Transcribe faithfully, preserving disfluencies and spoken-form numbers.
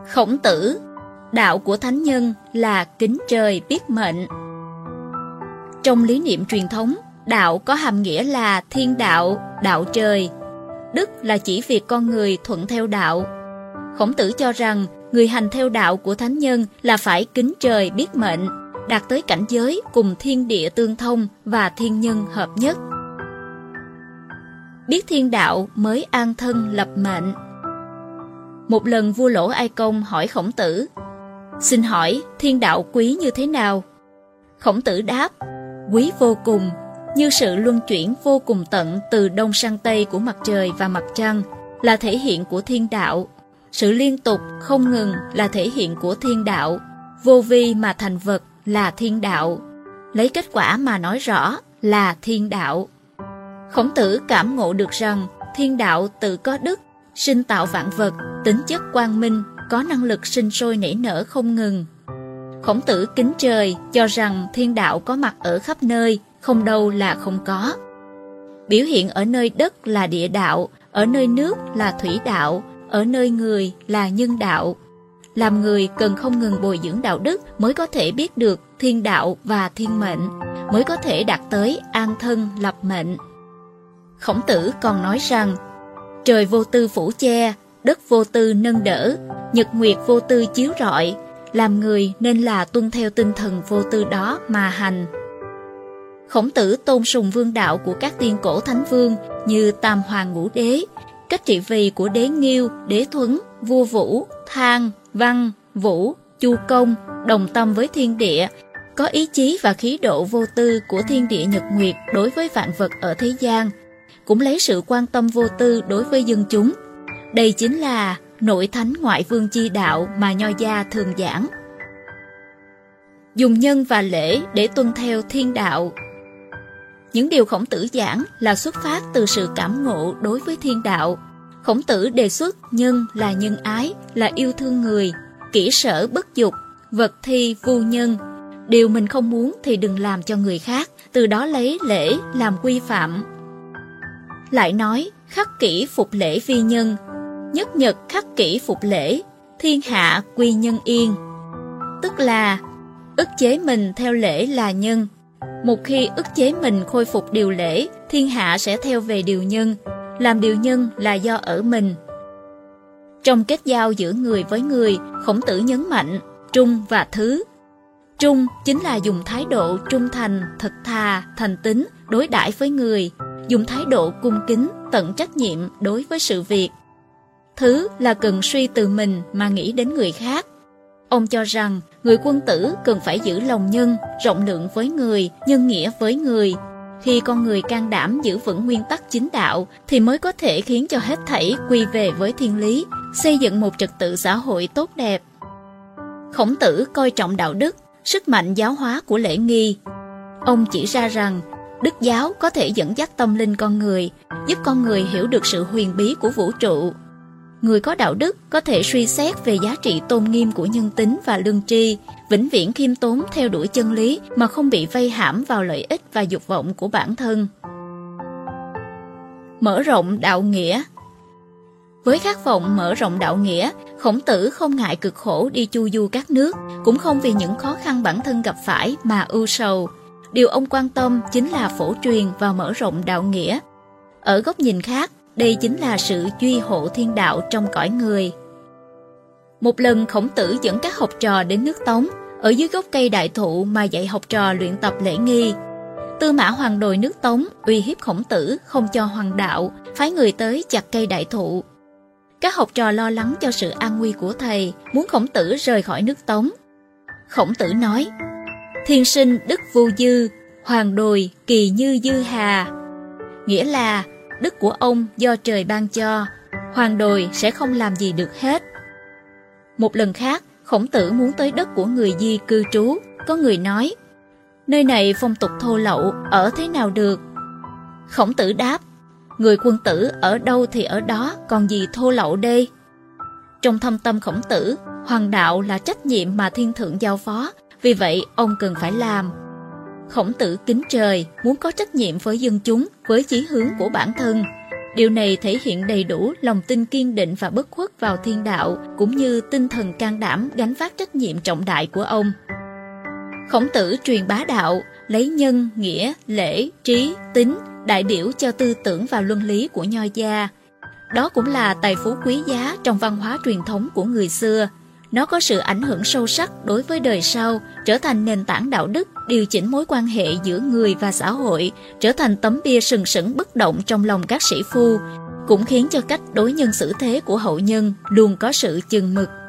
Khổng Tử, đạo của thánh nhân là kính trời biết mệnh. Trong lý niệm truyền thống, đạo có hàm nghĩa là thiên đạo, đạo trời. Đức là chỉ việc con người thuận theo đạo. Khổng Tử cho rằng người hành theo đạo của thánh nhân là phải kính trời biết mệnh, đạt tới cảnh giới cùng thiên địa tương thông và thiên nhân hợp nhất. Biết thiên đạo mới an thân lập mệnh. Một lần vua Lỗ Ai Công hỏi Khổng Tử: "Xin hỏi thiên đạo quý như thế nào?" Khổng Tử đáp: "Quý vô cùng, như sự luân chuyển vô cùng tận từ đông sang tây của mặt trời và mặt trăng là thể hiện của thiên đạo. Sự liên tục không ngừng là thể hiện của thiên đạo. Vô vi mà thành vật là thiên đạo. Lấy kết quả mà nói rõ là thiên đạo." Khổng Tử cảm ngộ được rằng thiên đạo tự có đức, sinh tạo vạn vật, tính chất quang minh, có năng lực sinh sôi nảy nở không ngừng. Khổng Tử kính trời, cho rằng thiên đạo có mặt ở khắp nơi, không đâu là không có. Biểu hiện ở nơi đất là địa đạo, ở nơi nước là thủy đạo, ở nơi người là nhân đạo. Làm người cần không ngừng bồi dưỡng đạo đức mới có thể biết được thiên đạo và thiên mệnh, mới có thể đạt tới an thân lập mệnh. Khổng Tử còn nói rằng: "Trời vô tư phủ che, đất vô tư nâng đỡ, nhật nguyệt vô tư chiếu rọi, làm người nên là tuân theo tinh thần vô tư đó mà hành." Khổng Tử tôn sùng vương đạo của các tiên cổ thánh vương như Tam Hoàng Ngũ Đế, cách trị vì của Đế Nghiêu, Đế Thuấn, vua Vũ, Thang, Văn, Vũ, Chu Công, đồng tâm với thiên địa, có ý chí và khí độ vô tư của thiên địa nhật nguyệt đối với vạn vật ở thế gian, cũng lấy sự quan tâm vô tư đối với dân chúng. Đây chính là nội thánh ngoại vương chi đạo mà Nho gia thường giảng. Dùng nhân và lễ để tuân theo thiên đạo. Những điều Khổng Tử giảng là xuất phát từ sự cảm ngộ đối với thiên đạo. Khổng Tử đề xuất nhân là nhân ái, là yêu thương người, kỹ sở bất dục, vật thi vô nhân. Điều mình không muốn thì đừng làm cho người khác, từ đó lấy lễ làm quy phạm. Lại nói, khắc kỷ phục lễ vi nhân, nhất nhật khắc kỷ phục lễ, thiên hạ quy nhân yên. Tức là ức chế mình theo lễ là nhân. Một khi ức chế mình khôi phục điều lễ, thiên hạ sẽ theo về điều nhân. Làm điều nhân là do ở mình. Trong kết giao giữa người với người, Khổng Tử nhấn mạnh trung và thứ. Trung chính là dùng thái độ trung thành, thật thà, thành tín đối đãi với người, dùng thái độ cung kính, tận trách nhiệm đối với sự việc. Thứ là cần suy từ mình mà nghĩ đến người khác. Ông cho rằng người quân tử cần phải giữ lòng nhân, rộng lượng với người, nhân nghĩa với người. Khi con người can đảm giữ vững nguyên tắc chính đạo thì mới có thể khiến cho hết thảy quy về với thiên lý, xây dựng một trật tự xã hội tốt đẹp. Khổng Tử coi trọng đạo đức, sức mạnh giáo hóa của lễ nghi. Ông chỉ ra rằng đức giáo có thể dẫn dắt tâm linh con người, giúp con người hiểu được sự huyền bí của vũ trụ. Người có đạo đức có thể suy xét về giá trị tôn nghiêm của nhân tính và lương tri, vĩnh viễn khiêm tốn theo đuổi chân lý mà không bị vây hãm vào lợi ích và dục vọng của bản thân. Mở rộng đạo nghĩa. Với khát vọng mở rộng đạo nghĩa, Khổng Tử không ngại cực khổ đi chu du các nước, cũng không vì những khó khăn bản thân gặp phải mà ưu sầu. Điều ông quan tâm chính là phổ truyền và mở rộng đạo nghĩa. Ở góc nhìn khác, đây chính là sự duy hộ thiên đạo trong cõi người. Một lần Khổng Tử dẫn các học trò đến nước Tống, ở dưới gốc cây đại thụ mà dạy học trò luyện tập lễ nghi. Tư Mã Hoàng đồi nước Tống uy hiếp Khổng Tử không cho hoàng đạo, phái người tới chặt cây đại thụ. Các học trò lo lắng cho sự an nguy của thầy, muốn Khổng Tử rời khỏi nước Tống. Khổng Tử nói: "Thiên sinh đức vô dư, hoàng đồi kỳ như dư hà." Nghĩa là đức của ông do trời ban cho, hoàng đồi sẽ không làm gì được hết. Một lần khác, Khổng Tử muốn tới đất của người Di cư trú, có người nói: "Nơi này phong tục thô lậu, ở thế nào được?" Khổng Tử đáp: "Người quân tử ở đâu thì ở đó, còn gì thô lậu đây?" Trong thâm tâm Khổng Tử, hoàng đạo là trách nhiệm mà thiên thượng giao phó, vì vậy ông cần phải làm. Khổng Tử kính trời, muốn có trách nhiệm với dân chúng, với chí hướng của bản thân. Điều này thể hiện đầy đủ lòng tin kiên định và bất khuất vào thiên đạo, cũng như tinh thần can đảm gánh vác trách nhiệm trọng đại của ông. Khổng Tử truyền bá đạo, lấy nhân, nghĩa, lễ, trí, tín, đại biểu cho tư tưởng và luân lý của Nho gia. Đó cũng là tài phú quý giá trong văn hóa truyền thống của người xưa. Nó có sự ảnh hưởng sâu sắc đối với đời sau, trở thành nền tảng đạo đức, điều chỉnh mối quan hệ giữa người và xã hội, trở thành tấm bia sừng sững bất động trong lòng các sĩ phu, cũng khiến cho cách đối nhân xử thế của hậu nhân luôn có sự chừng mực.